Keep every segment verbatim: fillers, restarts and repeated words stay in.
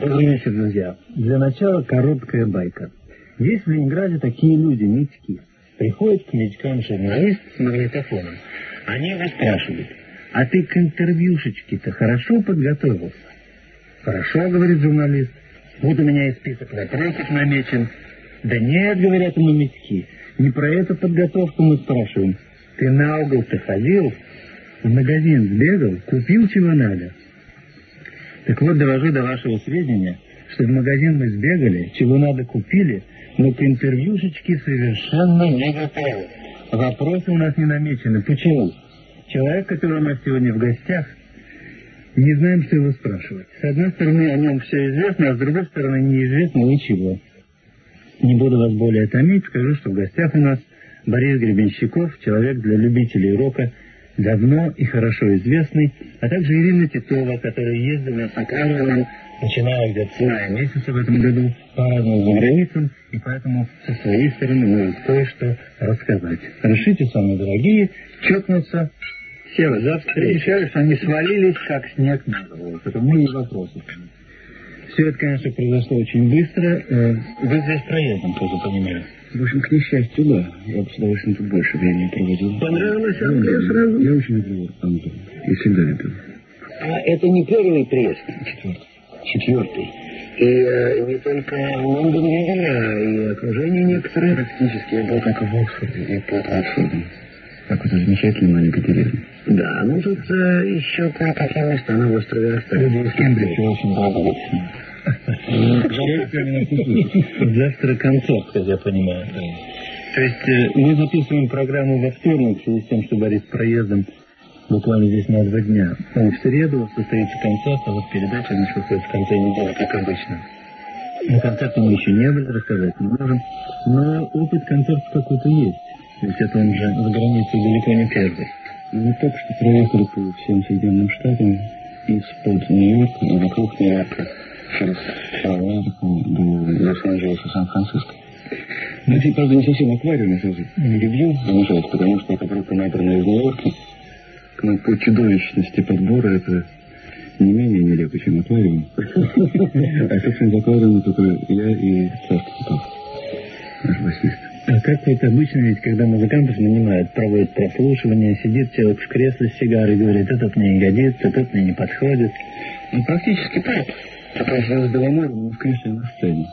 Добрый вечер, друзья. Для начала короткая байка. Есть в Ленинграде такие люди, митьки. Приходят к митькам журналист с магнитофоном. Они его спрашивают: а ты к интервьюшечке-то хорошо подготовился? Хорошо, говорит журналист. Вот у меня и список вопросов намечен. Да нет, говорят ему митьки, не про эту подготовку мы спрашиваем. Ты на угол-то ходил? В магазин сбегал? Купил чего надо? Так вот, довожу до вашего сведения, что в магазин мы сбегали, чего надо купили, но к интервьюшечке совершенно не готовы. Вопросы у нас не намечены. Почему? Человек, который у нас сегодня в гостях, не знаем, что его спрашивать. С одной стороны, о нем все известно, а с другой стороны, неизвестно ничего. Не буду вас более томить, скажу, что в гостях у нас Борис Гребенщиков, человек для любителей рока, давно и хорошо известный, а также Ирина Титова, которая ездила с Акаровым, начиная где-то с мая месяца в этом году, по разным заграницам, и поэтому со своей стороны может кое-что рассказать. Разрешите, самые дорогие, чокнуться. Сева, за встречу, они свалились, как снег на голову, потому и вопросы. Все это, конечно, произошло очень быстро. Вы здесь проездом, тоже понимаю. В общем, к несчастью, да. Я бы с удовольствием тут больше времени проводил. Понравилось Англия сразу? Я очень люблю Англию. Я всегда любил. А это не первый приезд? Четвертый. Четвертый. И э, не только Лондон видели, а и окружение некоторые. Практически я был только в Оксфорде и под Оксфордом. Какой-то замечательный маленький деревня. Да, ну тут э, еще кое-какие места на острове остались. Люди из Кембриджа очень долго. Завтра концерт, как я понимаю. То есть мы записываем программу во вторник, в связи с тем, что Борис проездом буквально здесь на два дня. В среду состоится концерт, а вот передача наша выходит в конце недели, как обычно. На концерте мы еще не были, рассказать не можем, но опыт концерта какой-то есть. Ведь это он же за границей далеко не первый. Мы только что проехали по всем Соединенным Штатам из-под Нью-Йорка и вокруг Нью-Йорка через Америку до Лос-Анджелеса, Сан-Франциско. Но это, правда, не совсем аквариум, я сразу ревью замешать, потому что эта группа, набранная из Нью-Йорка, но по чудовищности подбора это не менее нелепо, чем аквариум. А, собственно, аквариум только я и Сашка Титов, наш басист. А как это обычно, ведь когда музыкантов нанимают, проводят прослушивание, сидит человек в кресле с сигарой и говорит: этот мне не годится, этот мне не подходит. Ну, практически так. Такая сразу Беломор, но в кресле на сцене.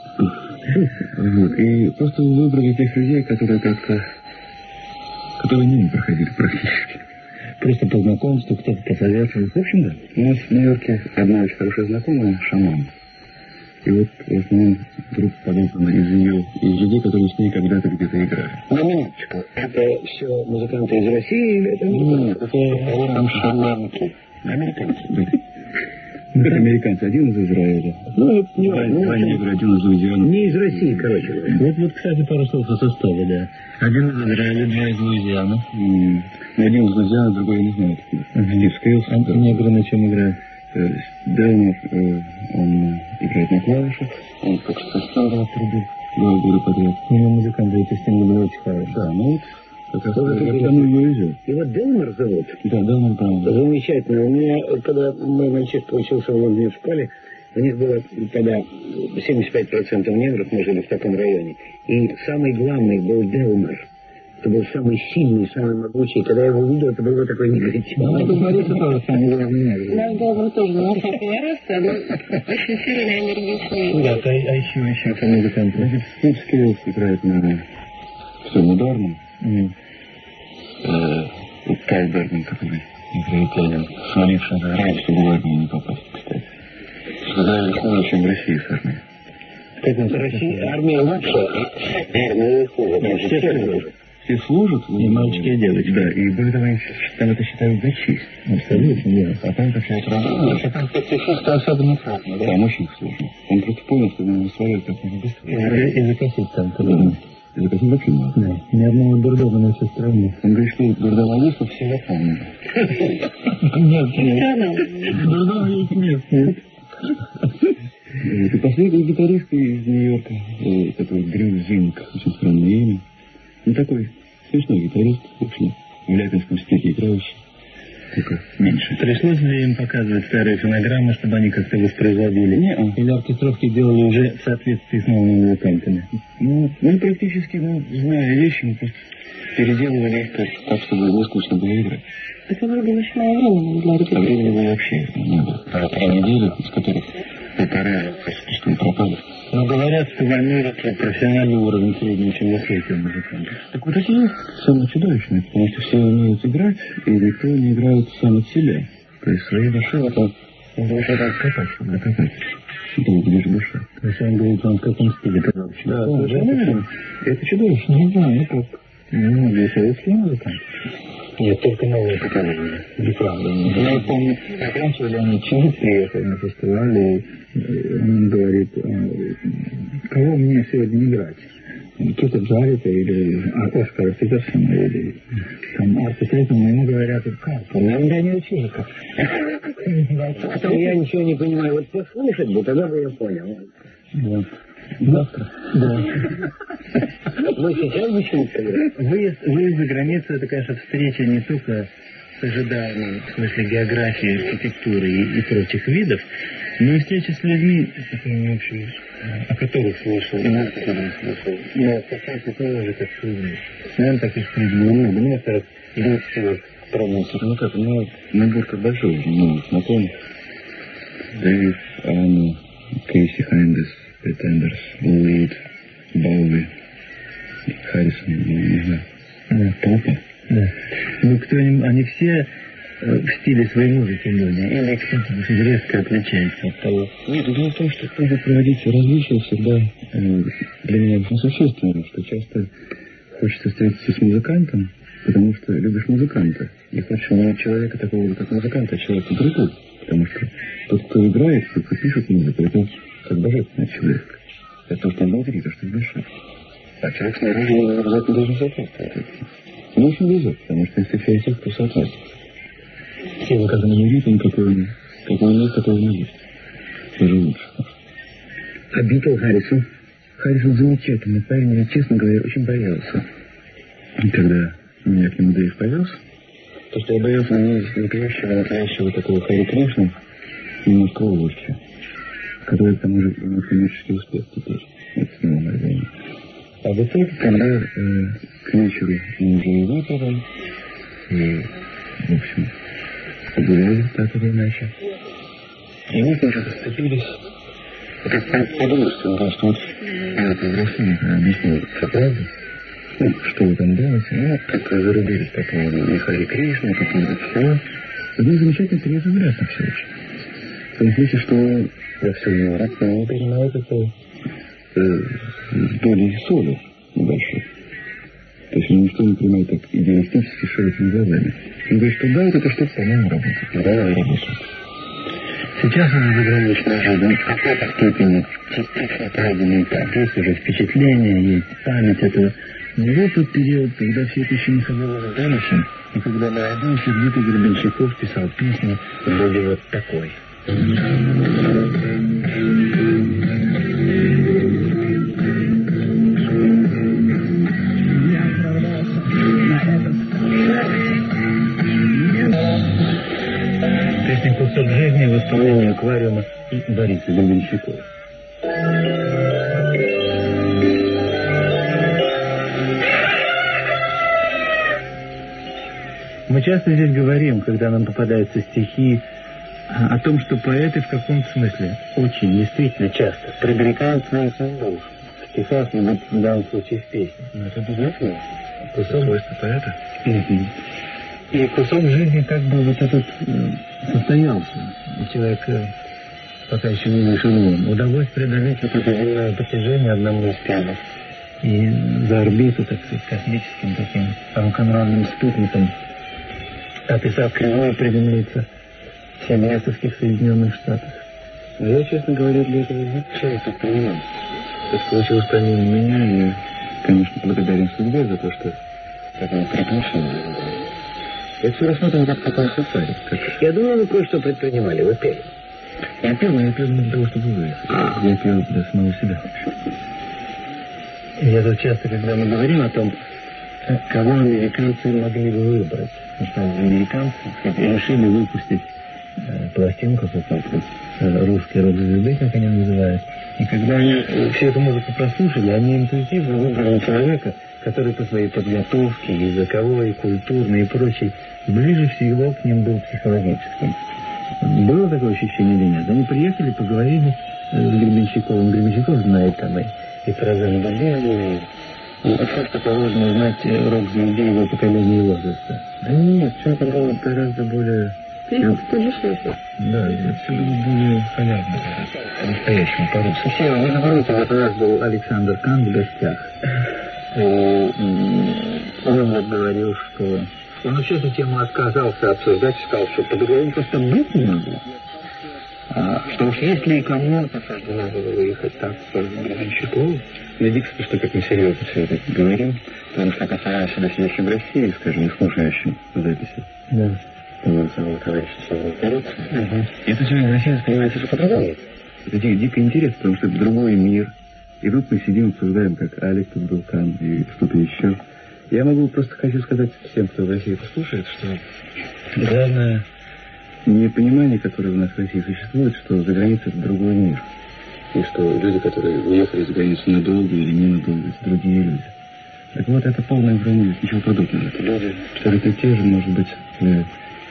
Вот. И просто выбрали тех людей, которые как-то... которые мимо проходили практически. Просто по знакомству кто-то посоветовал. В общем, да. У нас в Нью-Йорке одна очень хорошая знакомая, шаман. И вот в основном группа подобрана из ее, из людей, которые с ней когда-то где-то играли. На минуточку. Это все музыканты из России или это... Нет, это там шаманки. Американцы. Да. Ну, как американцы, один из Израиля. Ну, это не важно. Два негра, один из Луизианы. Не из России, короче говоря. Вот, вот, кстати, пару слов о составе, да. Один из Израиля, два из Луизианы. Mm. Один из Луизианы, другой я не знаю. Стив Скейлс. А негры на чем играют? Делмер, он играет на клавишах. Он как что стал трубил два года подряд. Ну, музыканты эти стены были очень хорошие. Да, ну вот как раз он ее везет. Его Делмер зовут? Да, Делмер Браун. Замечательно. У меня, когда мой мальчишка учился в Лондоне в школе, у них было тогда семьдесят пять процентов негров, мы жили в таком районе. И самый главный был Делмер. Это был самый сильный, самый могучий. Когда я его увидел, это был такой негатив. Ну, это Бориса тоже самый главный негр. Да, Делмер тоже не высокого роста, но очень сильный, энергичный. Да, а, а еще, еще кто музыканты? Значит, Стив Скейлс играет на всем ударном. Mm. И Кай Бернин, который израильтянин, сваливший за грань, чтобы в армию не попасть, кстати. Сказали хуже, чем в России с армией. Как в России армия лучше, армия хуже. Нет, все служат. Все служат. И мальчики, и девочки. Да, и более того, они там это считают за честь. Абсолютно, да. А там как я это работаю, а там пацифисты особенно трудно, да? Там очень сложно. Он просто понял, что надо свалить как можно быстрее. И закосить там трудно. И закосить вообще надо. Да, ни одного дурдома на всей стране. Он говорит, что дурдомалистов все запомнили. Нет, нет. Дурдома есть местные. И последний гитарист из Нью-Йорка, который Дрю Зинг, очень странное имя. Ну, такой смешной гитарист, в общем, в Ляпинском стеке играющий. только меньше. Пришлось ли им показывать старые фонограммы, чтобы они как-то воспроизводили? Нет. Или оркестровки делали уже в соответствии с новыми музыкантами? Ну, мы практически, ну, зная вещи, мы просто переделывали их так, так, чтобы не скучно было играть. Так у вас было еще мало времени для А репетиции. времени было вообще не было. А три недели, из которых полторы почти пропали. Но говорят, что в Америке профессиональный уровень средний, чем в Африке у музыкантов. Так вот это и есть самое чудовищное, потому что все умеют играть, и никто не играет сам от себя. То есть своей души это душа так копать, чтобы копать. Это вот лишь душа. То есть он говорит, он в каком стиле пожалуйста. Да, совершенно верно. Это чудовищно. Не знаю, ну как. Ну, многие советские музыканты. Нет, только новые поколения. Неправда. Я помню, оканчивали они Чингис приехал на фестиваль, и он говорит, кого мне сегодня играть? Кита Джарита или Оскара Питерсона, или там Арта Тейтона, ему говорят, как? Я меня не учили как. Потом я ничего не понимаю. Вот послушать бы, тогда бы я понял. Да. Завтра? Да. Мы сейчас учимся. Выезд, выезд за границу, это, конечно, встреча не только с ожидаемой, в смысле географии, архитектуры и, и прочих видов, но и встреча с людьми, с такими, в общем, о которых слышал, и нас которых слышал. Но совсем такое же, как с людьми. Наверное, таких людей много. Ну, во-вторых, идут всего трудности. Ну как, у меня набор-то большой, ну, знакомых. Дэвид, Анна, Кейси Хайндес, Претендерс, Лид, Бауи, Харрисон, не знаю, Да. Попа. Да. Ну, кто-нибудь, они все э, в стиле своей музыки люди, или кто-то резко отличается от того. Нет, дело в том, что повод проводить различия всегда э, для меня очень существенно, что часто хочется встретиться с музыкантом, потому что любишь музыканта, и хочешь увидеть человека такого же, как музыканта, а человека другого, потому что тот, кто играет, тот, кто пишет музыку, это как божественный человек. Это то, что внутри, то, что в душе. А человек снаружи обязательно должен соответствовать. Не очень везет, потому что если все тех, кто соответствует. Тело, когда не видит, какой он, какой он есть, такой он и есть. Даже лучше. А Битл Харрисон? Харрисон замечательный парень, я, честно говоря, очень боялся. Когда меня к нему Дэйв повез, то, что я боялся не напивающего, настоящего такого Хари Кришны, немножко овощи, который, к тому же, имеет коммерческий успех теперь. Это снова мое. А в итоге, когда э, к вечеру мы уже и выпили, и, в общем, погуляли так или иначе, и мы тоже заступились. Вот я подумал, что, да, что вот я это в России объяснил все правду. Ну, что вы там делаете? Ну, как зарубились по поводу и Хари Кришны, по поводу всего. И был замечательный серьезный взгляд на все очень. В том смысле, что я все не рад, но он принимает это э, с долей соли небольшой. То есть он ничто не принимает так идеалистически широкими глазами. Он говорит, что да, вот это что-то, по-моему, работает. Да, работает. Сейчас уже заграничная жизнь в какой-то степени частично пройденный этап. Есть уже впечатление, есть память этого. Но вот тот период, когда все это еще не ходило в будущем, и когда молодой сердитый Гребенщиков писал песни вроде вот такой. Песня «Кусок жизни» в исполнении «Аквариума» и Бориса Гребенщикова. Мы часто здесь говорим, когда нам попадаются стихи, о том, что поэты в каком-то смысле очень действительно часто предрекают свою судьбу в стихах, или в данном случае в песне. Ну, это безусловно. Кусок Свойство поэта. И кусок жизни как бы вот этот э, состоялся. У человека пока еще не вышел вон. Удалось преодолеть вот это земное притяжение одному из пианов. И за орбиту, так сказать, космическим таким рок-н-ролльным спутником, описав кривое, приземлиться в Сиамесовских Соединенных Штатах. Но я, честно говоря, для этого ничего тут понимал. Это получилось помимо меня, и, конечно, благодарен судьбе за то, что такое приключение. Я все рассматривал как такой сценарий. Как... Я думаю, вы кое-что предпринимали, вы пели. Я пел, но я пел не для того, чтобы выехать. Я пел для самого себя. Я тут часто, когда мы говорим о том, кого американцы могли бы выбрать, стали американцы, решили выпустить э, пластинку, собственно, э, русский рок-звезды, как они называют. И когда они всю эту музыку прослушали, они интуитивно выбрали человека, который по своей подготовке, языковой, культурной и прочей, ближе всего к ним был психологически. Было такое ощущение или нет? Они приехали, поговорили с Гребенщиковым. Гребенщиков знает там и, и про Зангулеву, и все, что положено знать рок-звезде его поколения и возраста. Да нет, все это было гораздо более... Да, все было более халявно, по-настоящему, по-русски. Все, вы наоборот, вот у нас был Александр Кан в гостях. И он вот говорил, что... Он вообще эту тему отказался обсуждать, сказал, что по-другому просто быть не могу. А, что уж если кому-то суждено было выехать так с Гребенщиковым, надеюсь, что как мы серьезно все это говорим, потому что касается до сидящих в России, скажем, не слушающим записи. Да. Вот, самого товарища Сергея Коротца. Угу. Это все в России воспринимается что по-другому. Это дико интересно, потому что это другой мир. И тут мы сидим, обсуждаем, как Алекс тут был, Кан и что-то еще. Я могу просто хочу сказать всем, кто в России это слушает, что главное непонимание, которое у нас в России существует, что за границей это другой мир. И что люди, которые уехали за границу надолго или ненадолго, это другие люди. Так вот, это полная вранье, ничего подобного. Это люди, абсолютно те же, может быть, э,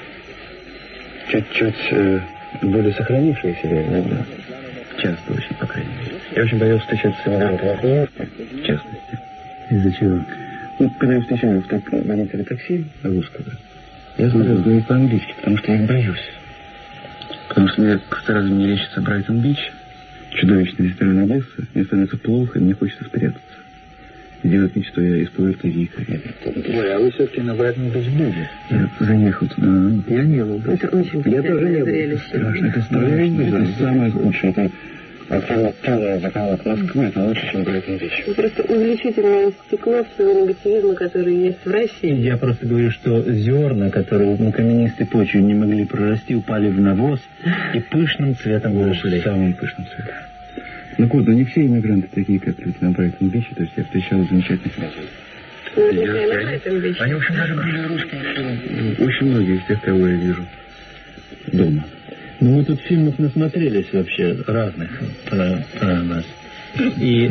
чуть-чуть э, более сохранившие себя иногда. Часто очень, по крайней мере. Я очень боялся встречаться с эмигрантами в Нью-Йорке, в частности. Из-за чего? Ну, когда я встречаю в так, водителя такси русского, я стараюсь говорить по-английски, потому что я их боюсь. Потому что мне сразу не лечится Брайтон-Бич, чудовищный ресторан Одесса, мне становится плохо, и мне хочется спрятаться. И делать вид, что я из Пуэрто-Рико. Ой, а вы все-таки на Брайтон-Бич были? Я заехал туда. Я не был. Это очень я тоже не был. Страшно, это страшно. Это самое худшее. Это альтернативная закалок Москвы, это лучше, чем Брайтон-Бич. Просто увеличительное стекло всего негативизма, который есть в России. Я просто говорю, что зерна, которые на каменистой почве не могли прорасти, упали в навоз и пышным цветом зашли. Самым пышным цветом. Ну вот, но не все иммигранты такие, как люди на Брайтон-Биче, то есть я встречал замечательных людей. Они, в общем, даже были русские, очень многие из тех, кого я вижу дома. Ну, мы тут фильмов насмотрелись вообще разных про, про нас. И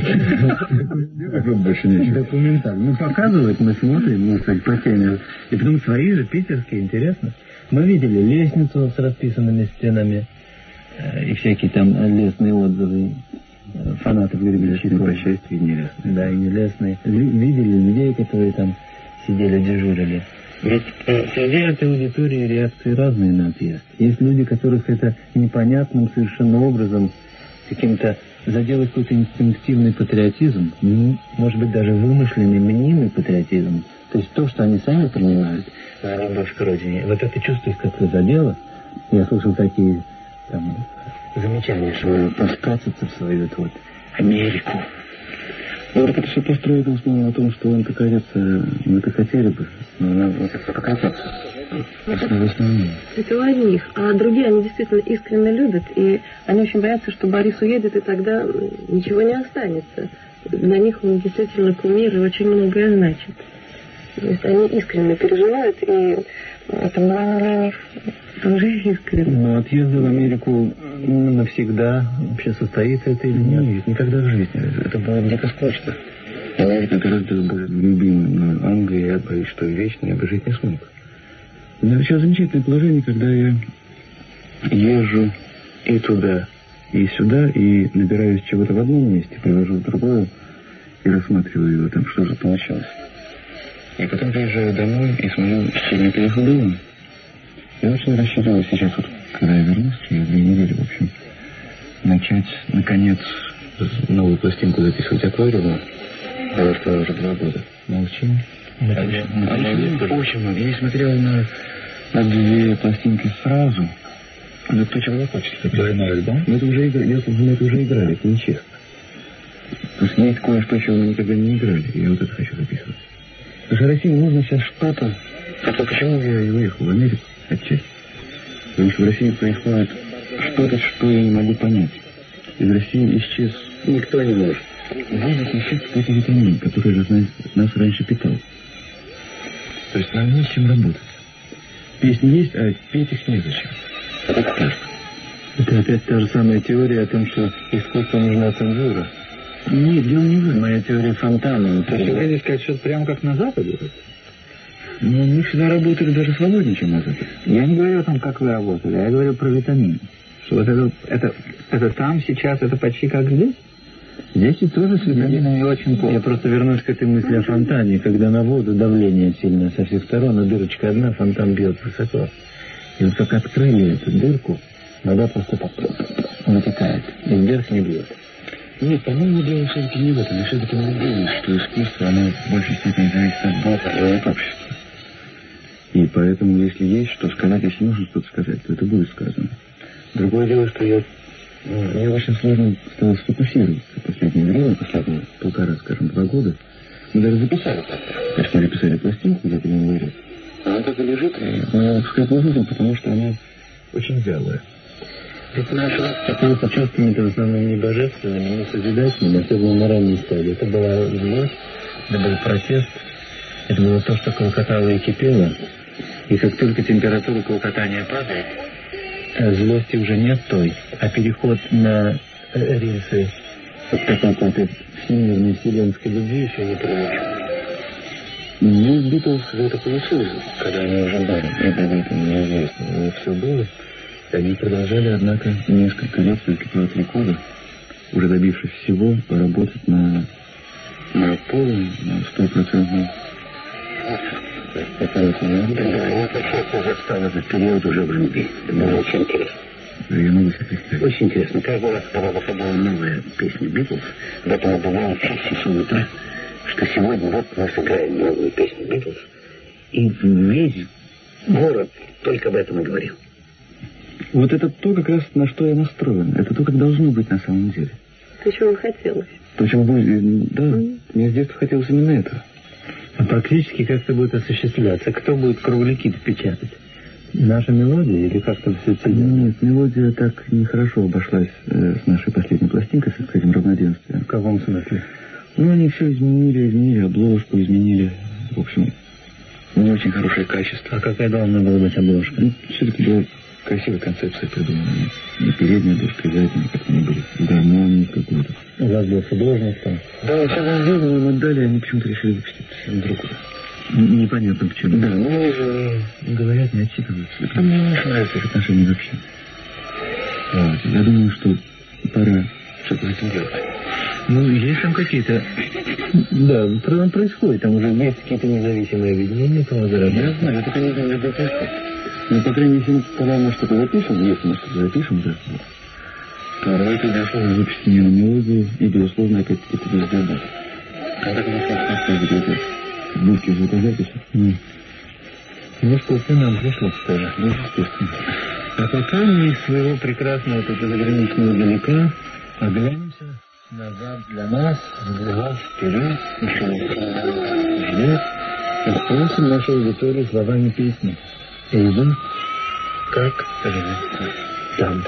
больше нечего. Документально. Ну, показывают, мы смотрим, ну, кстати, по теме. И потом свои же, питерские, интересно. Мы видели лестницу с расписанными стенами и всякие там лестные отзывы фанатов Гребенщикова. По счастью, и нелестные. Да, и нелестные. Видели людей, которые там сидели, дежурили. Ведь э, среди этой аудитории реакции разные на отъезд. Есть люди, которых это непонятным совершенно образом каким-то заделать какой-то инстинктивный патриотизм, ну, может быть, даже вымышленный, мнимый патриотизм. То есть то, что они сами принимают, любовь к родине. Вот это чувствуешь, как это задело. Я слышал такие там замечания, что поспрятаться в свою эту вот Америку. Ну, так это все построено в основном на том, что он покорится, мы это хотели бы, но нам вот это покататься. В основном. Это у одних, а другие, они действительно искренне любят, и они очень боятся, что Борис уедет, и тогда ничего не останется. Для них он действительно кумир и очень многое значит. То есть они искренне переживают, и это было для них тоже искренне. Но отъезд в Америку навсегда вообще состоится это или нет? Нет, никогда в жизни. Это было дико скучно. Америка гораздо более любимая, но Англия, я боюсь, что вечно я бы жить не смог. У меня вообще замечательное положение, когда я езжу и туда, и сюда, и набираюсь чего-то в одном месте, привожу в другое, и рассматриваю его там, что же получилось. И потом приезжаю домой и смотрю, с чем я приехал дома. Я очень рассчитываю сейчас, вот, когда я вернусь, через две недели, в общем, начать, наконец, новую пластинку записывать аквариумом, потому что уже два года. Молчим. Очень много. Я смотрел на, на две пластинки сразу. Но кто чего захочет. Двойной альбом? Мы это уже играли, мы это уже играли, это нечестно. То есть есть кое-что, чего мы никогда не играли, и я вот это хочу записывать. Потому что России нужно сейчас что-то. А то почему я и уехал в Америку? Отчасти. Потому что в России происходит что-то, что я не могу понять. Из России исчез. Никто не может. Воздух исчез какой-то витамин, который нас, нас раньше питал. То есть нам не с чем работать. Песни есть, а петь их незачем. Это кажется. Это опять та же самая теория о том, что искусству нужна цензура. Нет, дело не в этом. Моя теория фонтана. Ты что, хотите сказать, что это прямо как на Западе? Ну, мы всегда работали даже свободнее, чем на Западе. Я не говорю о том, как вы работали, я говорю про витамин. Что вот это, это, это там сейчас, это почти как здесь? Здесь и тоже с витаминами очень плохо. Я просто вернусь к этой мысли о фонтане, когда на воду давление сильное со всех сторон, и дырочка одна, фонтан бьет высоко. И вот как открыли эту дырку, вода просто так натекает, и вверх не бьет. Нет, по-моему, дело все-таки не в этом. Я все-таки надеюсь, что искусство, оно в большей степени зависит от Бога и от общества. И поэтому, если есть что сказать, если нужно что-то сказать, то это будет сказано. Другое дело, что я, мне очень сложно стало сфокусироваться в последнее время, последние полтора, скажем, два года. Мы даже записали так. Конечно, записали пластинку где-то в январе. Она так и лежит, и мы сказать не будем, потому что она очень вялая. Это наше такое почувствование, это в основном не божественное, но созидательное, особенно на ранней стадии. Это была злость, это был протест, это было то, что колокотало и кипело. И как только температура колокотания падает, злости уже нет той, а переход на рельсы вот какой-то всемирной вселенской любви еще не привычен. Ну, Битлз это получилось, когда они уже были, это это неизвестно, и все было. Они продолжали, однако, несколько лет, все-таки два-три года, уже добившись всего, поработать на, на полном, на стопроцентном. Это я почему застал этот период уже в любви. Это было очень интересно. Я могу себе представить. Очень интересно. Каждый раз, когда выходила новая песня Битлз, в этом бывало чаще так, что сегодня вот мы сыграем новую песню Битлз, и весь город только об этом и говорил. Вот это то, как раз на что я настроен. Это то, как должно быть на самом деле. То, чего хотелось. То, чего будет... Да, mm. мне с детства хотелось именно этого. А практически как это будет осуществляться? Кто будет кругляки-то печатать? Наша мелодия или как-то все это? Нет, мелодия так нехорошо обошлась э, с нашей последней пластинкой, с этим равноденствием. В каком смысле? Ну, они все изменили, изменили обложку, изменили, в общем, не очень хорошее качество. А какая должна была быть обложка? Ну, все-таки была красивая концепция придумана. И передняя обложка, и задняя, как они были, в гармонии какой-то. У вас был художник там? Да, все было сделано, но далее они почему-то решили выпустить совсем другое. Непонятно почему. Да, ну они же не говорят, не отчитываются. Это мне не нравится их отношения вообще. Вот. Я думаю, что пора что-то с этим делать. Ну, есть там какие-то... Да, там происходит, там уже есть какие-то независимые объединения по возрасту. Я знаю, это, конечно, не происходит. Но, по крайней мере, когда мы что-то запишем, если мы что-то запишем, да, то это, безусловно, выпустить не на мелодию, и, безусловно, опять-таки, это везде будет. Когда, конечно, что где-то будки звукозаписи. Mm. Ну, что нам пришлось тоже. Ну, естественно. А пока мы из своего прекрасного тут заграничного далека оглянемся назад для нас, для вас вперед, ждет, и спросим нашу аудиторию словами песни. Эйвен, как живется там.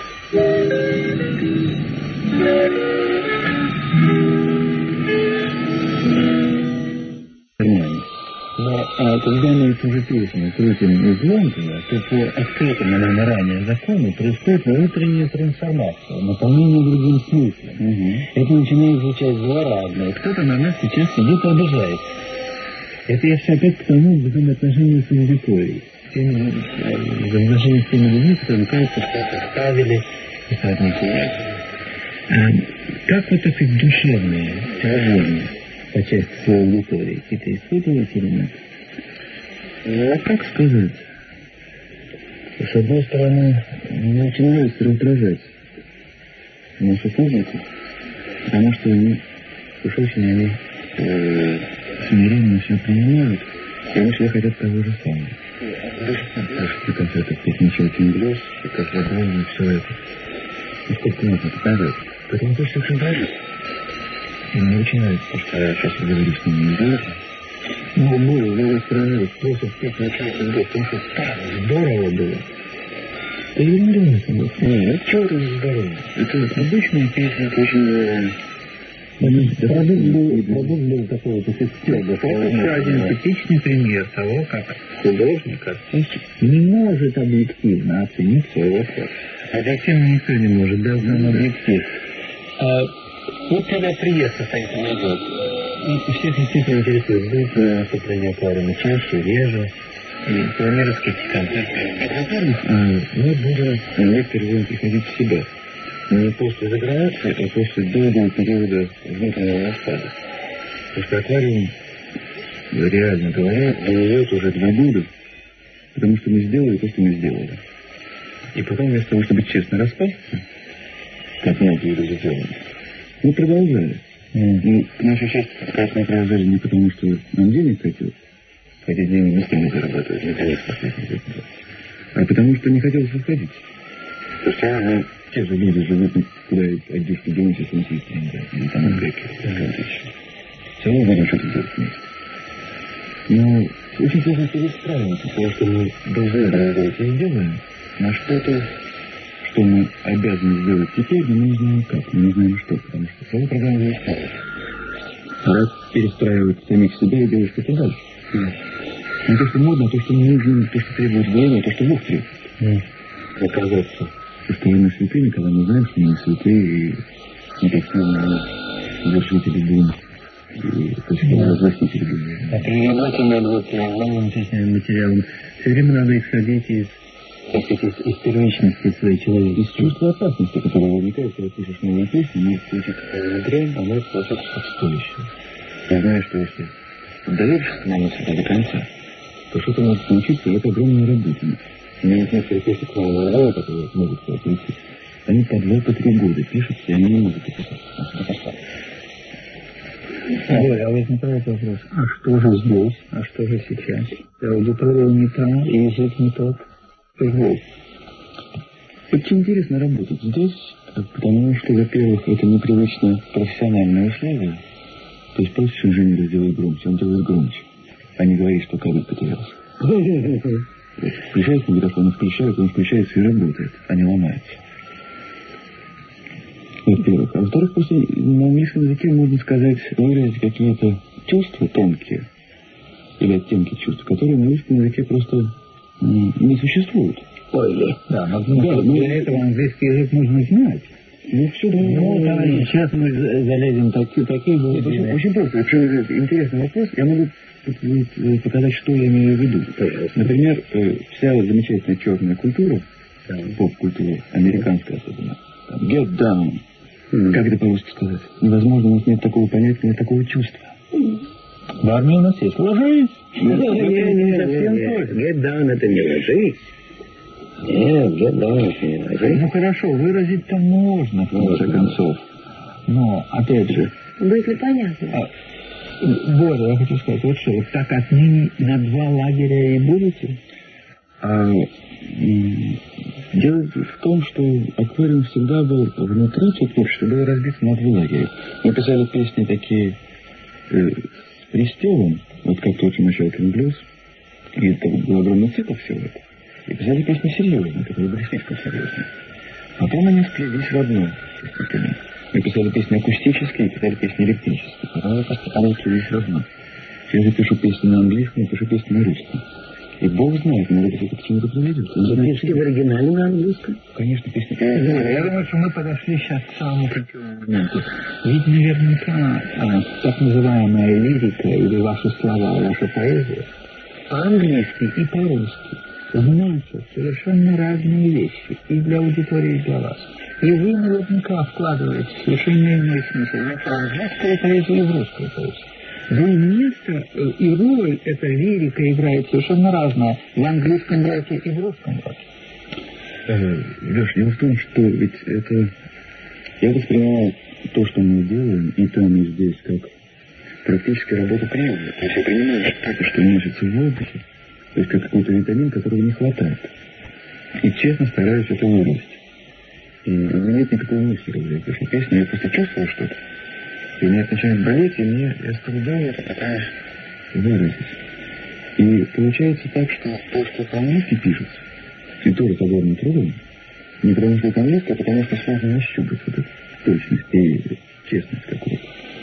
Но а когда мы эту же песню крутим из Лондона, то по открытому нам ранее закону происходит внутренняя трансформация, наполнение другим смыслом. Угу. Это начинает звучать злорадно, и кто-то на нас сейчас сидит и обижается. Это я все опять к тому взаимоотношению с аудиторией. Взаимоотношения с теми людьми, которые кажется, что составили и соотнесли. А как вот это душевное положение по части своей аудитории, какие-то испытываете или нет? Ну, а как сказать? С одной стороны, мне очень нравится раздражать наших публику, потому что они, уж очень они э, смиренно все принимают, и они все хотят того же самого. Слушайте концерты, петь ничего не блюз, и как вагон, и все это. И сколько можно показать. Поэтому то, что очень нравится. И мне очень нравится то, что я сейчас говорю, что мне не нравится. Ну, было, с другой стороны, способ петь ничего не блюз, потому что так здорово было. Это ерунда, на самом деле. Нет, это чего это здорово? Это обычная песня, это очень Продукт был, продукт был такой вот эффективный. Это еще один типичный пример того, как художник, артист не может объективно оценить своего творчества. Объективно никто не может, даже он объектив. А, вот когда приезд состоится на год, и всех действительно интересует, будет выступление аквариума чаще, реже, и планируется какие-то концерты. Мы будем некоторые приходить в себя. Не после заграции, а после долгого периода внутреннего распада. Потому что аквариум, реально говоря, живет уже два года, потому что мы сделали то, что мы сделали. И потом, вместо того, чтобы честно распасться, как многие люди делают, мы продолжали. Mm. И, к нашей счастью, конечно, мы продолжали не потому, что нам денег хотелось, хотя деньги никто не зарабатывает, наконец, последних лет, а потому что не хотелось уходить. То есть мы те же люди живут, куда одежду денете, если не есть деньги, или там в греке, все равно будем что-то делать вместе. Но очень сложно перестраиваться, потому что мы должны делать и сделаем на что-то, что мы обязаны сделать теперь, но мы не знаем как, мы не знаем что, потому что свою программу не ставят. Пора перестраивать самих себя и делать что-то дальше. Mm. Не то, что модно, а то, что нужно, то, что требует время, то, что Бог требует. Mm. Оказаться состояние святыми, когда мы знаем, что мы святые и непосильные вершители дум и разгласители дум. А при работе над вот новым песням материалом все время надо исходить из, из, из первичности своей человека. Из чувства опасности, которое возникает, когда пишешь новые песни, может получить какая-нибудь дрянь, а может получить что-то стоящее. Я знаю, что если доверишься самому себе до конца, то что-то может получиться, и это огромная работа. У меня есть несколько песен к новому альбому, которые могут куда-то прийти. Они по два, по три года пишутся, и они не могут писать. Ой, а возникает вопрос, а что же здесь, а что же сейчас? Аудитория не та, и язык не тот. Что здесь? Очень интересно работать здесь, потому что, во-первых, это непривычно профессиональные условия. То есть просишь инженера сделать громче, он делает громче, а не говорит, что кабель потерялся. Включается микрофон, он включает, он включается и работает, а не ломается. Во-первых. А во-вторых, после, на английском языке можно сказать, выразить какие-то чувства тонкие или оттенки чувств, которые на русском языке просто не существуют. Ой, да, но да, для этого английский язык нужно знать. Ну, все равно. Ну, да, сейчас мы залезем такие, такие глубины. Очень, очень просто. Очень интересный вопрос. Я могу показать, что я имею в виду. Например, вся замечательная черная культура, поп-культура, американская особенно, get down. Mm. Как это по-русски сказать? Невозможно, у нас нет такого понятия, нет такого чувства. В армии у нас есть ложись. Нет, нет, нет, get down это не ложись. Нет, get down это не ложись. Ну хорошо, выразить-то можно, в конце концов. Но, опять же... Будет ли понятно? А, Боря, я хочу сказать, вот что, вот так отныне на два лагеря и будете? А, дело в том, что аквариум всегда был внутри творчества, было разбито на два лагеря. Мы писали песни такие э, с престелом, вот как тот же Мещалкин блюз, и это был огромный цикл всего этого. И писали песни серьезные, которые были слишком серьезные. Потом они сплелись в одно постепенно. Мы писали песни акустические, писали песни электрические. Потом они сплелись в одно. Я же пишу песни на английском, я пишу песни на русском. И Бог знает, может быть, это к чему-то приведет. Вы пишете в оригинале на английском? Конечно, песни. Я думаю, что мы подошли сейчас к самому ключевому моменту. Ведь наверняка а, так называемая лирика или ваши слова, ваша поэзия по-английски и по-русски значат совершенно разные вещи и для аудитории, и для вас. И вы наверняка вкладываете совершенно иной смысл в английскую поэзию и в русскую поэзию. Да и место и роль эта лирика играет совершенно разная. В английском браке и в русском браке. Э, Леш, дело в том, что ведь это... Я воспринимаю то, что мы делаем, и там, и здесь, как практически работу приема. То есть я принимаю что-то, что носится в воздухе, то есть как какой-то витамин, которого не хватает. И честно стараюсь это выразить. И у меня нет никакой мысли, когда я пишу песню, я просто чувствую что-то. И у меня это начинает болеть, и мне, я с трудом это пытаюсь выразить. И получается так, что то, что по-английски пишется, и тоже с огромным трудом, не потому что это английский, а потому что сложно нащупать вот эту точность и честность какую-то.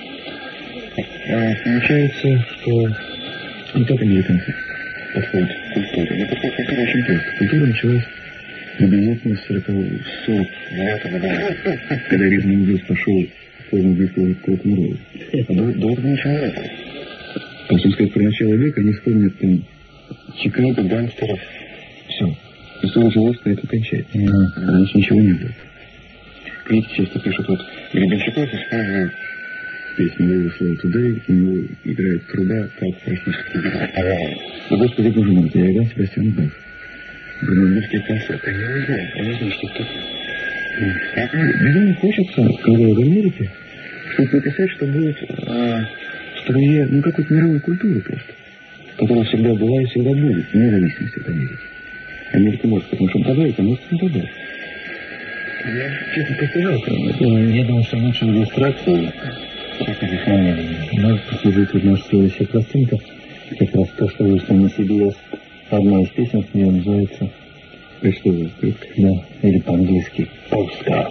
Получается, что не как американцы подходят к культуре. Но подход к культуре очень просто. Культура началась приблизительно с сорок девятого года, когда ритм блюз пошел в форму близкого к рок-н-роллу. А до, до этого ничего не было. Если сказать про начало века, они вспомнят там Чикаго, гангстеров, все. И все началось на это окончательно. Mm-hmm. Раньше ничего не было. Критики часто пишут, вот Гребенщиков использует песню «Лови Слоу Тудей», у него играет труба, как практически гитара. Но Господи, Боже мой, я играл Себастьян Бах. Бernардовский концерт. Я не знаю, я не знаю, что это. Безумно хочется, когда я в Америке, чтобы написать, что будет а, в стране, ну, какой-то мировой культуры просто, которая всегда была и всегда будет, вне зависимости от Америки. Америка может потому что добавить, а может не добавить. Я, честно, постижал, я думаю, что лучшей иллюстрацией всех этих моментов может послужить вот наша следующая пластинка, как раз то, что вышло на си би эс. Одна из песен с нее называется «Почтовая открытка». Да, или по-английски «Postcard».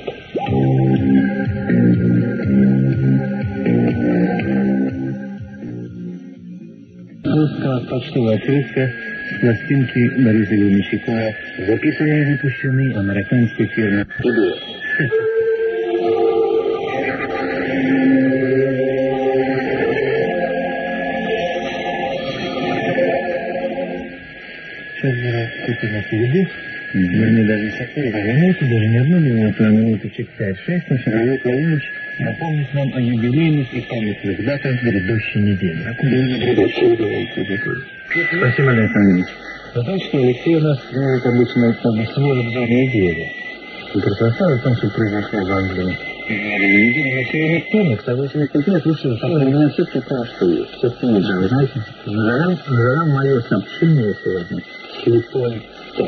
«Postcard», «Почтовая открытка» с пластинки Бориса Гребенщикова, записанной и выпущенной американской фирмой си би эс. Сейчас было купить на телевизор, вернее, даже не сокрыли, а минуту, даже не одну минуту, а минуточек пять-шесть, начинает Клавинович напомнить нам о юбилейных и памятных датах грядущей недели. А куда же грядущей недели? Спасибо, Александр Ильич. Вы знаете, что Алексей у нас делает обычно свой обзор недели. И красота в том, что произошло в Англии. Неделю на сегодня вторник, согласен, нет, лучше, у меня все-таки то, что есть. Все-таки нет, вы знаете, назовем мое сообщение сегодня слепой стоп.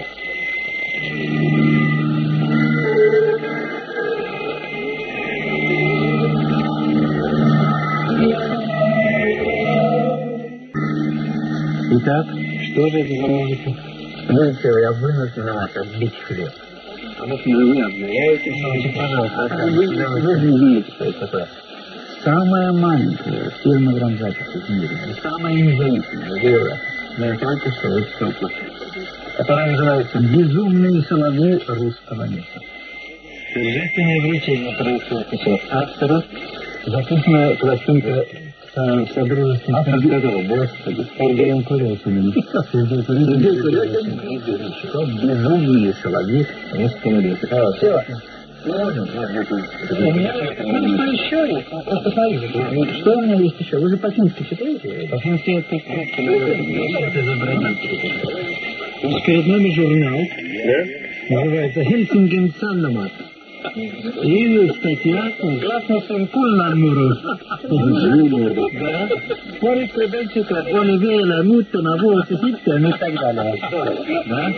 Итак, что же это за музыка? Видите, я вынужден вас отбить хлеб. А вот не вы обновляете, пожалуйста, вы не видите, что это такое. Самая маленькая фирма грамзаписи в мире, самая независимая, верно, но только что выпустила пластинку, которая называется «Безумные соловьи русского леса». Торжественное вручение происходит авторов, записанная пластинка в содружестве авторского, господи, Сергеем Курятиным. Сергей Курятин, «Безумные соловьи русского леса». Все. У меня еще есть. Посмотрите, что у меня есть еще? Вы же по-фински читаете? По-фински это кратко. Перед нами журнал. Называется «Хельсинген Саннамат». И статья «Гласно Сенкульна Мурус». Да. Спорит Гребенщиков, он веяла мутто на волосы фикциями и так далее. Да?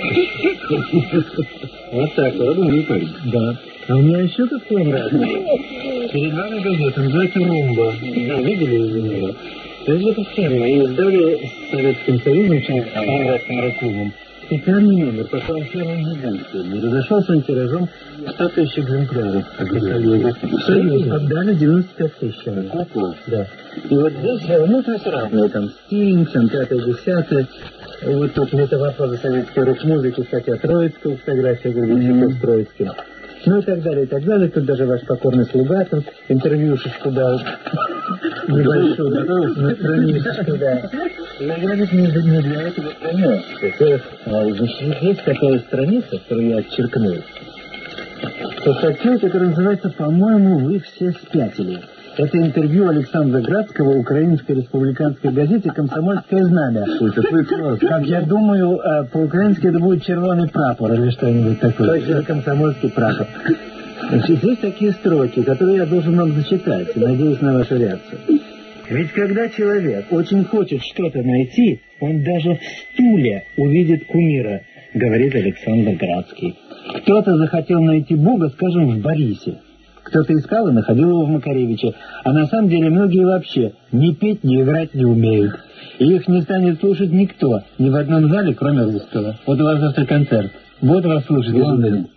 Вот так вот, умный парень. Да. А у меня еще тут к вам разный. Перед вами газета, называется «Румба». Да, видели ее? Это фирма. Ее издали с Советским Союзом, чем Ленинградским рок-клубом. Специальный номер, пошел первый единственный. Разошелся он тиражом сто тысяч экземпляров. Союз отдали девяносто пять тысяч. Да. И вот здесь внутри разные, там, Стинсон, пятое, десятое. Вот тут метаморфоза советской рок-музыки, кстати, Троицкого, фотография Гребенщикова с Троицким. Ну и так далее, и так далее. Тут даже ваш покорный слуга, там, интервьюшечку дал. Небольшую, на страничечку, да. Но я ведь не для этого страницы. Есть такая страница, которую я отчеркнул. По статью, которая называется «По-моему, вы все спятили». Это интервью Александра Градского в Украинской республиканской газете «Комсомольское знамя». Как я думаю, по-украински это будет «Червоный прапор» или что-нибудь такое. Или «Комсомольский прапор». Значит, здесь такие строки, которые я должен вам зачитать, и надеюсь на вашу реакцию. Ведь когда человек очень хочет что-то найти, он даже в стуле увидит кумира, говорит Александр Градский. Кто-то захотел найти Бога, скажем, в Борисе. Кто-то искал и находил его в Макаревиче. А на самом деле многие вообще ни петь, ни играть не умеют. И их не станет слушать никто, ни в одном зале, кроме русского. Вот у вас завтра концерт. Вот вас слушать в Лондоне.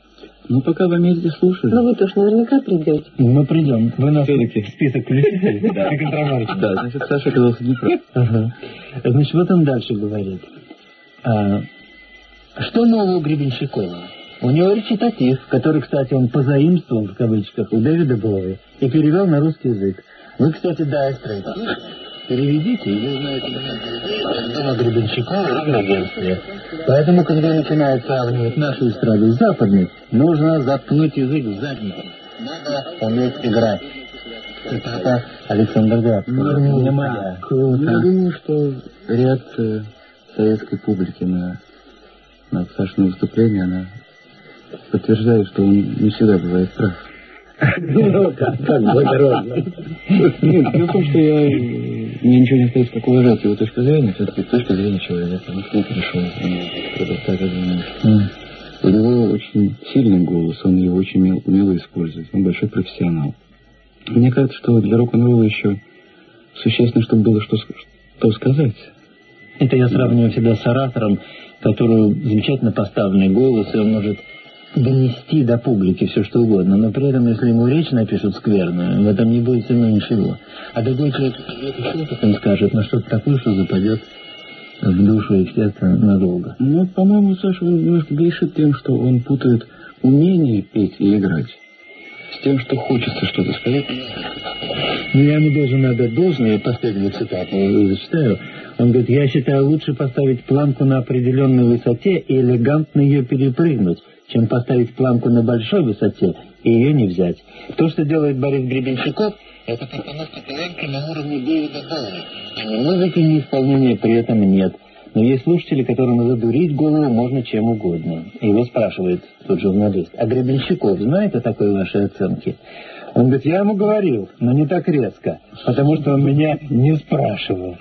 Ну, пока в Америке слушали. Но вы-то уж наверняка придете. Мы придем. Вы нас Все-таки. в список включите? Да. На контрабанде. Да, значит, Саша оказался не прав. Ага. Значит, вот он дальше говорит. А, что нового у Гребенщикова? У него речитатив, который, кстати, он позаимствовал, в кавычках, у Дэвида Боуи и перевел на русский язык. Вы, кстати, да, переведите, и вы знаете, дома Гребенщикова равноденствие. Поэтому, когда начинают сравнивать нашу эстраду с западной, нужно заткнуть язык в задницу. Надо уметь играть. Это Александр Градского. Ну, не моя. Я думаю, что реакция советской публики на, на Сашино выступление, она подтверждает, что он не всегда бывает прав. Ну, как благородно. Нет, дело в том, что я... Мне ничего не остается, как уважать его точку зрения, все-таки точка зрения человека. Он к ней пришел, у него очень сильный голос, он его очень умел, умело использовать, он большой профессионал. Мне кажется, что для рок-н-ролла еще существенно, чтобы было что, что сказать. Это я сравниваю всегда с оратором, который замечательно поставленный голос, и он может донести до публики все что угодно, но при этом, если ему речь напишут скверную, в этом не будет со мной ничего. А другой человек шепотом скажет, но что-то такое, что западет в душу и в сердце надолго. Ну, по-моему, Саша, он немножко грешит тем, что он путает умение петь и играть с тем, что хочется что-то сказать. Ну, я ему должен отдать должное, последнюю цитату зачитаю. Он говорит, я считаю, лучше поставить планку на определенной высоте и элегантно ее перепрыгнуть, чем поставить планку на большой высоте и ее не взять. То, что делает Борис Гребенщиков, это постановка планки на уровне Дэвида Боуи. А ни музыки, ни исполнения при этом нет. Но есть слушатели, которым задурить голову можно чем угодно. Его спрашивает тот журналист, а Гребенщиков знает о такой вашей оценке? Он говорит, я ему говорил, но не так резко, потому что он меня не спрашивал.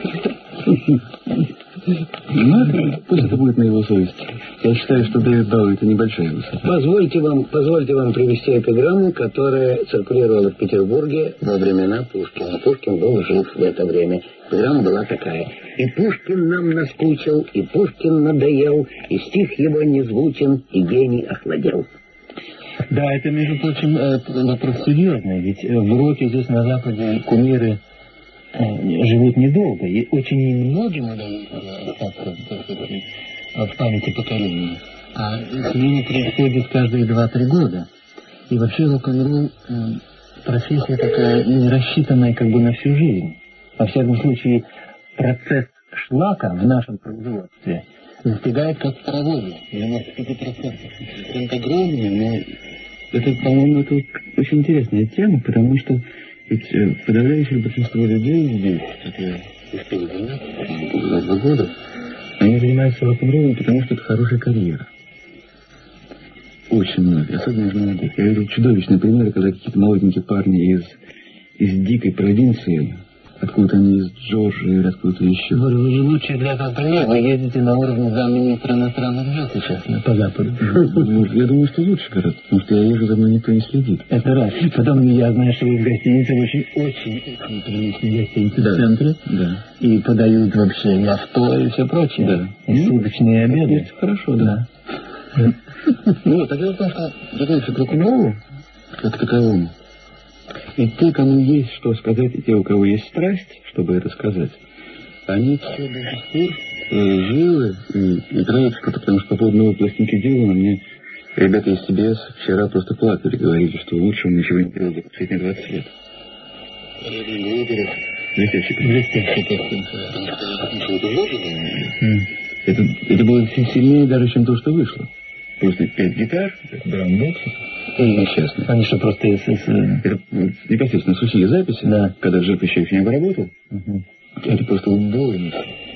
Ну, пусть это будет на его совести. Я считаю, что Дэвид Боуи — это небольшая высота. Позвольте вам, позвольте вам привести эпиграмму, которая циркулировала в Петербурге во времена Пушкина. Пушкин был жив в это время. Эпиграмма была такая. И Пушкин нам наскучил, и Пушкин надоел, и стих его не звучен, и гений охладел. Да, это, между прочим, вопрос серьезный, ведь в роке здесь на Западе кумиры живут недолго, и очень немногим удается в памяти поколения. А смена происходит каждые два-три года. И вообще рок-н-ролл профессия такая не рассчитанная как бы на всю жизнь. Во всяком случае, процесс шлака в нашем производстве достигает как в паровозе. девяносто пять процентов. Это огромное, но это, по-моему, это очень интересная тема, потому что ведь подавляющее большинство людей здесь, которые успели заняться за два года, они занимаются рок-н-роллом, потому что это хорошая карьера. Очень многие, особенно из молодых. Я видел чудовищные примеры, когда какие-то молоденькие парни из, из дикой провинции, откуда-то они из Джорджии или откуда-то еще. Говорю, вы же лучше для этого примера, вы ездите на уровне замминистра иностранных дел сейчас по Западу. Я думаю, что лучше гораздо, потому что я вижу, за мной никто не следит. Это раз. Потом я знаю, что вы в гостинице, очень-очень приличной гостинице в центре. Да. И подают вообще и авто, и все прочее. Да. И суточные обеды. Это хорошо, да. Ну, так дело в том, что вернемся к рок-н-роллу, как таковому. И те, кому есть что сказать, и те, у кого есть страсть, чтобы это сказать, они все до сих пор э, живы и играют что-то, потому что по поводу новой пластинки Дилана мне ребята из Си Би Эс вчера просто плакали, говорили, что лучше он ничего не делал за последние двадцать лет. Блестящий, блестящий это, это было сильнее даже, чем то, что вышло. Просто пять гитар, драмбоксов и несчастные. Они что, просто из... из... Это непосредственно сухие записи, да. Когда Джек еще их не обработал. Угу. Это просто убойно.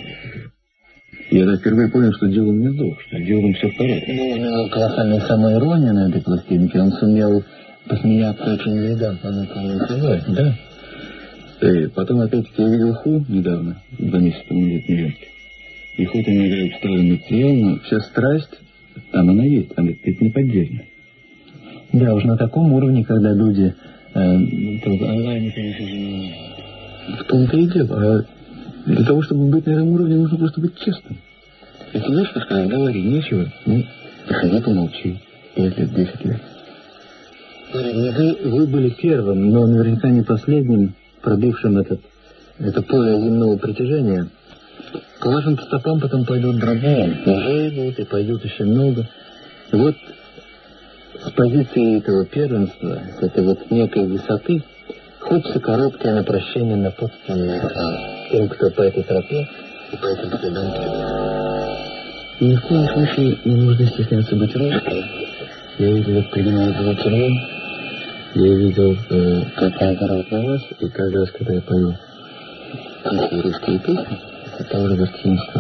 Я так впервые понял, что Дилан не сдох, что с Диланом все в порядке. Ну, у него колоссальная самоирония на этой пластинке. Он сумел посмеяться очень элегантно на полной. Да. И потом опять-таки я видел Ху недавно, два месяца тому назад, в Нью-Йорке. И хоть они играют старый материал, но вся страсть там она есть, там это не поддельно. Да, уж на таком уровне, когда люди э, онлайн, конечно, в том-то и дело. А для того, чтобы быть на этом уровне, нужно просто быть честным. Если знаешь, что сказать, говори, нечего, ну, приходи, помолчи. пять лет, десять лет. Вы, вы были первым, но наверняка не последним, пробившим этот, это поле земного притяжения. По вашим стопам потом пойдут другие, уже идут, и пойдут еще много. И вот с позиции этого первенства, с этой вот некой высоты, хочется короткое на прощание напутствие тем, кто по этой тропе и по этим следам придет. Ни в коем случае не нужно стесняться быть русским. Я видел, как принимают его тюрьму. Я видел, э, как он орет на вас, и каждый раз, когда я пою тихие русские песни, это та же гостинство.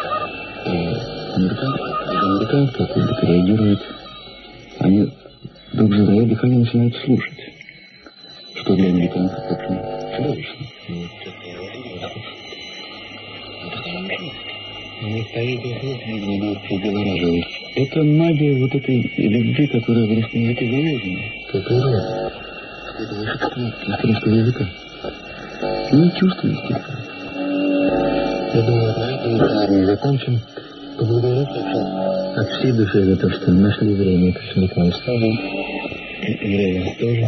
Американская публика реагирует. Они вдруг задают дыхание, начинают слушать. Что для американцев, в общем, чудовищно. Это магия вот этой любви, которая в русском языке заложена. Как природа. Это волшебство настоящего языка. Не чувствую стиха. Я думаю, на этом мы закончим. Поблагодарить от всей души за то, что нашли время, пришли к нам с тобой. И вас тоже.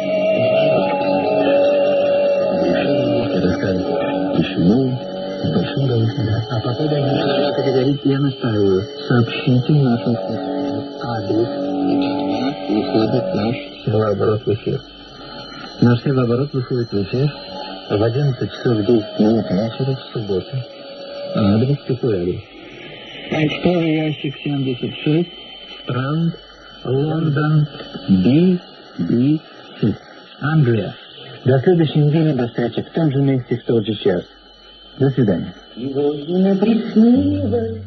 Рассказывать еще новым. С большим удовольствием. А по поводу этого, как говорить, я настаиваю. Сообщите нашим адрес. Выходит наш севооборот в эфир. Наш севооборот выходит в эфир в одиннадцать часов десять минут вечера в субботу. А адрес какой адрес? Почтовый ящик семьдесят шесть, Странд, Лондон, Би, Би, Си. Англия. До следующей недели, до встречи в том же месте, в тот же час. До свидания. Его имя приснилось